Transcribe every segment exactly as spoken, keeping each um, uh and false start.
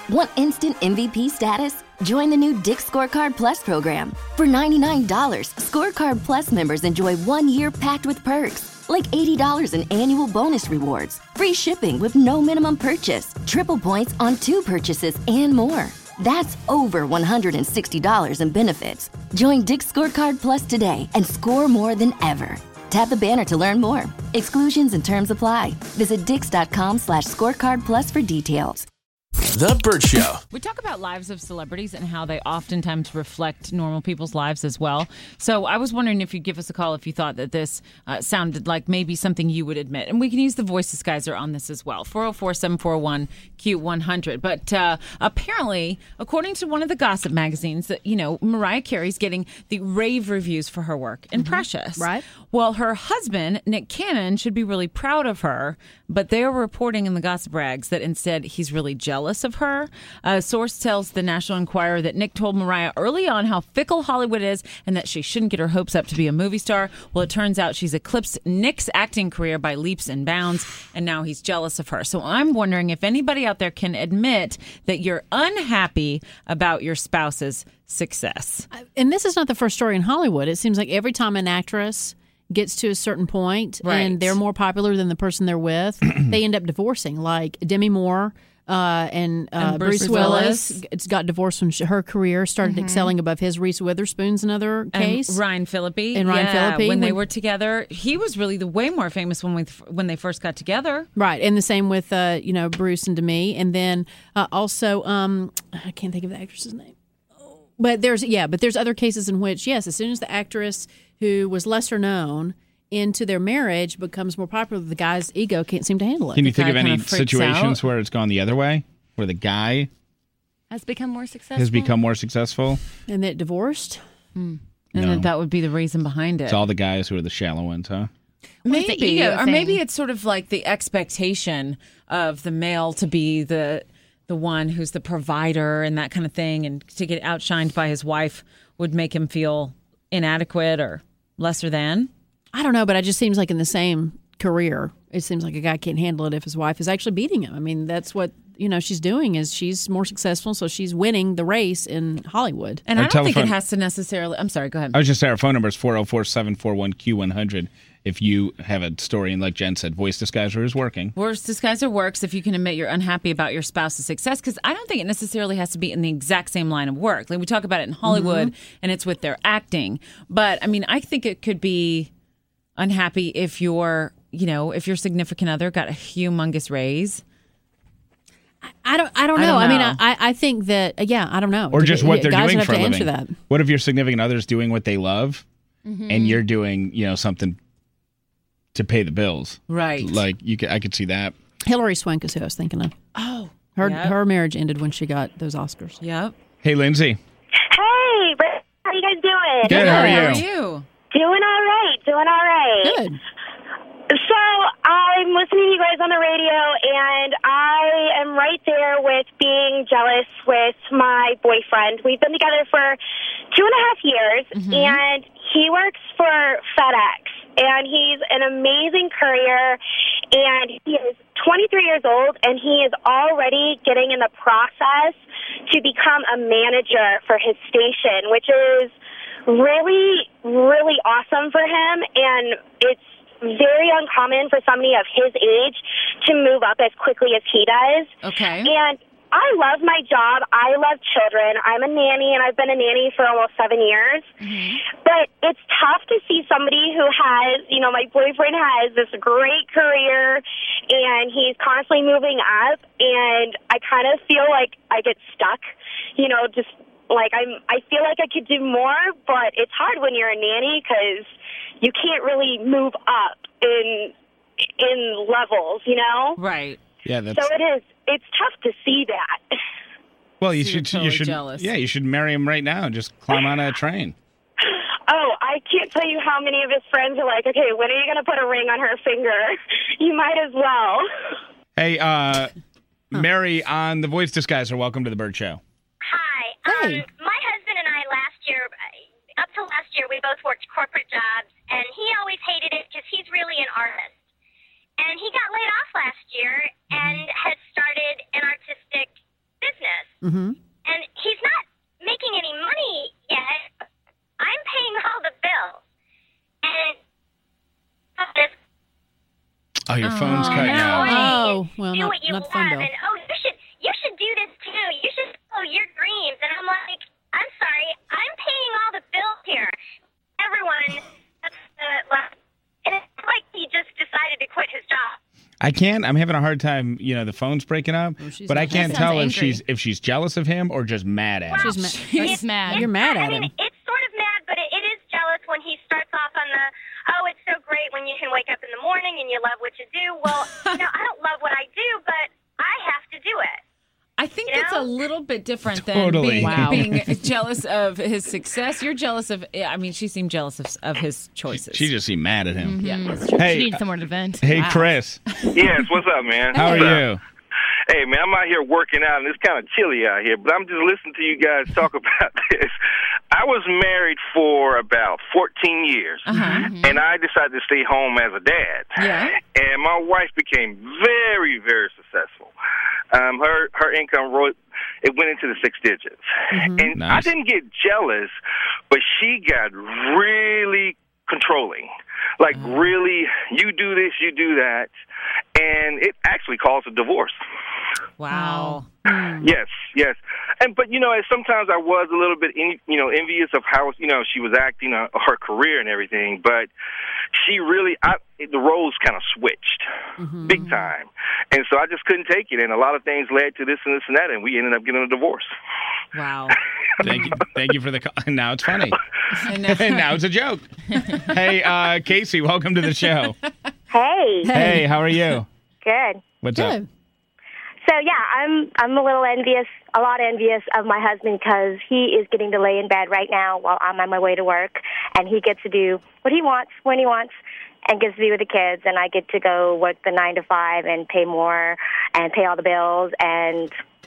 Want instant M V P status? Join the new Dick's Scorecard Plus program. For ninety-nine dollars, Scorecard Plus members enjoy one year packed with perks, like eighty dollars in annual bonus rewards, free shipping with no minimum purchase, triple points on two purchases, and more. That's over one hundred sixty dollars in benefits. Join Dick's Scorecard Plus today and score more than ever. Tap the banner to learn more. Exclusions and terms apply. Visit dix.com slash scorecard plus for details. The Bert Show. We talk about lives of celebrities and how they oftentimes reflect normal people's lives as well. So I was wondering if you'd give us a call if you thought that this uh, sounded like maybe something you would admit. And we can use the voice disguiser on this as well. four oh four, seven four one, Q one hundred. But uh, apparently, according to one of the gossip magazines, that, you know, Mariah Carey's getting the rave reviews for her work in mm-hmm. Precious. Right. Well, her husband, Nick Cannon, should be really proud of her. But they're reporting in the gossip rags that instead he's really jealous of her. A source tells the National Enquirer that Nick told Mariah early on how fickle Hollywood is and that she shouldn't get her hopes up to be a movie star. Well, it turns out she's eclipsed Nick's acting career by leaps and bounds, and now he's jealous of her. So I'm wondering if anybody out there can admit that you're unhappy about your spouse's success. And this is not the first story in Hollywood. It seems like every time an actress gets to a certain point right. and they're more popular than the person they're with, they end up divorcing. Like Demi Moore uh, and, uh, and Bruce, Bruce Willis. Willis it's got divorced when she, her career started mm-hmm. excelling above his. Reese Witherspoon's another case. And Ryan Phillippe. And Ryan yeah, Phillippe. When they were together, he was really the way more famous when we when they first got together. Right. And the same with, uh, you know, Bruce and Demi. And then uh, also, um, I can't think of the actress's name. But there's, yeah, but there's other cases in which, yes, as soon as the actress who was lesser known into their marriage becomes more popular, the guy's ego can't seem to handle it. Can you The think guy of any kinda freaks situations out. where it's gone the other way? Where the guy Has become more successful. has become more successful? And that divorced? Mm. And No. that, that would be the reason behind it. It's all the guys who are the shallow ones, huh? What's Maybe, the ego or thing? maybe it's sort of like the expectation of the male to be the the one who's the provider and that kind of thing, and to get outshined by his wife would make him feel inadequate or lesser than. I don't know, but it just seems like in the same career, it seems like a guy can't handle it if his wife is actually beating him. I mean, that's what, you know, she's doing is she's more successful, so she's winning the race in Hollywood. And Our I don't think telephone- it has to necessarily. I'm sorry, go ahead. I was just saying our phone number is four oh four, seven four one, Q one hundred. If you have a story, and like Jen said, voice disguiser is working. Voice disguiser works if you can admit you're unhappy about your spouse's success, because I don't think it necessarily has to be in the exact same line of work. Like we talk about it in Hollywood, mm-hmm. and it's with their acting. But I mean, I think it could be unhappy if your, you know, if your significant other got a humongous raise. I don't. I don't know. I, I don't mean, know. I, I think that. Yeah, I don't know. Or just what they're Guys doing would have for a to living. answer that. What if your significant other's doing what they love, Mm-hmm. and you're doing, you know, something to pay the bills? Right. Like you, could, I could see that. Hillary Swank is who I was thinking of. Oh, Her yep. her marriage ended when she got those Oscars. Yep. Hey, Lindsay. Hey, Britt, how you guys doing? Good. How are you? How are you? Doing all right. Doing all right. Good. So I'm listening to you guys on the radio, and I am right there with being jealous with my boyfriend. We've been together for two and a half years, mm-hmm. and he works for FedEx, and he's an amazing courier, and he is twenty-three years old, and he is already getting in the process to become a manager for his station, which is really, really awesome for him, and it's very uncommon for somebody of his age to move up as quickly as he does. Okay. And I love my job. I love children. I'm a nanny, and I've been a nanny for almost seven years. Mm-hmm. But it's tough to see somebody who has, you know, my boyfriend has this great career, and he's constantly moving up, and I kind of feel like I get stuck, you know, just like I'm, I feel like I could do more, but it's hard when you're a nanny because you can't really move up in in levels, you know? Right. Yeah, that's. So it is. It's tough to see that. Well, you So should. you're totally you should. jealous. Yeah, you should marry him right now and just climb on a train. Oh, I can't tell you how many of his friends are like, okay, when are you going to put a ring on her finger? You might as well. Hey, uh, Mary on the Voice Disguiser. Welcome to the Bird Show. Hi. Hey. Um, my husband and I last year, up till last year, we both worked corporate jobs, and he always hated it because he's really an artist. And he got laid off last year and had started an artistic business. Mm-hmm. And he's not making any money yet. I'm paying all the bills. And Oh, your phone's Oh, cutting no. out. Oh, well, do not, what you not the love, phone bill. and oh, you should you should do this too. You should follow your dreams. And I'm like, I'm sorry, I'm paying all the bills here. Everyone, that's uh, like, and it's like he just decided to quit his job. I can't. I'm having a hard time. You know, the phone's breaking up, Oh, she's but I not- can't That tell sounds if angry. she's if she's jealous of him or just mad at him. She's mad. He's mad. You're mad I at mean, him. it's sort of mad, but it, it is jealous when he starts off on the, oh, it's so great when you can wake up in the morning and you love what you do. Well, you know, I don't love what I do, but I have to do it. I think You that's know? a little bit different than Totally. being, Wow. being jealous of his success. You're jealous of, I mean, she seemed jealous of, of his choices. She just seemed mad at him. Yeah, that's true. Hey, She needs somewhere to vent. hey, Wow. Chris, Yes, what's up, man? how are What's up? you? Hey, man, I'm out here working out, and it's kind of chilly out here, but I'm just listening to you guys talk about this. I was married for about fourteen years, Uh-huh. and I decided to stay home as a dad. Yeah. And my wife became very, very successful. Um, her her income ro- it went into the six digits, and I Nice. didn't get jealous, but she got really controlling. Like, really, you do this, you do that, and it actually caused a divorce. Wow. Yes, yes, and but you know, sometimes I was a little bit, en- you know, envious of how you know she was acting, uh, her career and everything. But she really, I, the roles kind of switched, big time, and so I just couldn't take it. And a lot of things led to this and this and that, and we ended up getting a divorce. Wow. Thank you, thank you for the call. Now it's funny. And And now it's a joke. Hey, uh, Casey, welcome to the show. Hey, Hey, how are you? good. What's up? Good. So yeah, I'm I'm a little envious, a lot envious of my husband because he is getting to lay in bed right now while I'm on my way to work, and he gets to do what he wants when he wants, and gets to be with the kids, and I get to go work the nine to five and pay more and pay all the bills, and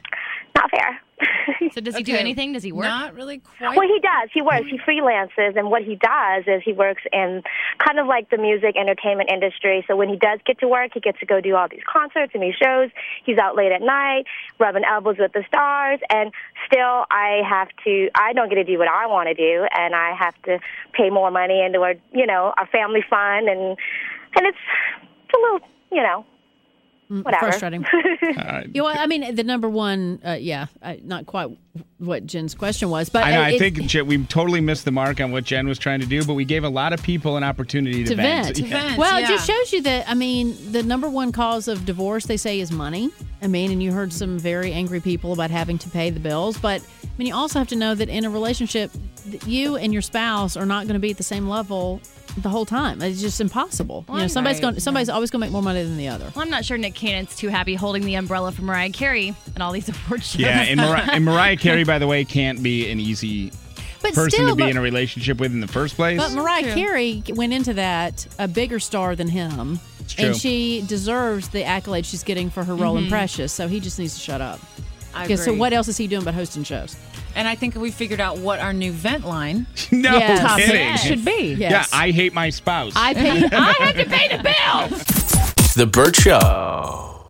not fair. So does he do Okay. anything? Does he work? Not really quite. Well, he does. He works. He freelances, and what he does is he works in kind of like the music entertainment industry. So when he does get to work, he gets to go do all these concerts and these shows. He's out late at night, rubbing elbows with the stars, and still I have to, I don't get to do what I want to do, and I have to pay more money into our, you know, our family fund, and, and it's, it's a little, you know, whatever. Frustrating. Uh, You know, I mean, the number one, uh, yeah, I, not quite what Jen's question was, but I know. uh, I it's- think Jen, we totally missed the mark on what Jen was trying to do, but we gave a lot of people an opportunity to, to vent. To vent, Well, yeah. it just shows you that, I mean, the number one cause of divorce, they say, is money. I mean, and you heard some very angry people about having to pay the bills. But, I mean, you also have to know that in a relationship, that you and your spouse are not going to be at the same level the whole time. It's just impossible. You know, somebody's Right. going. Somebody's always going to make more money than the other. Well, I'm not sure Nick Cannon's too happy holding the umbrella for Mariah Carey and all these award shows. Yeah, and, Mar- and Mariah Carey, by the way, can't be an easy But person still, to be but, in a relationship with in the first place. but Mariah Carey went into that a bigger star than him, true. and she deserves the accolade she's getting for her role in Precious. So he just needs to shut up. I Okay, so agree. what else is he doing but hosting shows? And I think we figured out what our new vent line no Yes. topic kidding. should be. Yes. Yeah, I hate my spouse. I pay. I have to pay the bill. The Burt Show.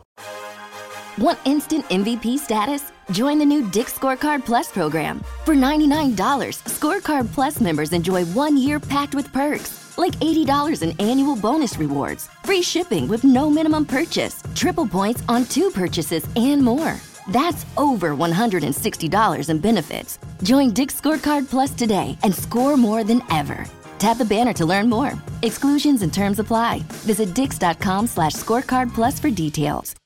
Want instant M V P status? Join the new Dick Scorecard Plus program. For ninety-nine dollars, Scorecard Plus members enjoy one year packed with perks, like eighty dollars in annual bonus rewards, free shipping with no minimum purchase, triple points on two purchases, and more. That's over one hundred sixty dollars in benefits. Join Dick Scorecard Plus today and score more than ever. Tap the banner to learn more. Exclusions and terms apply. Visit dix.com slash scorecard plus for details.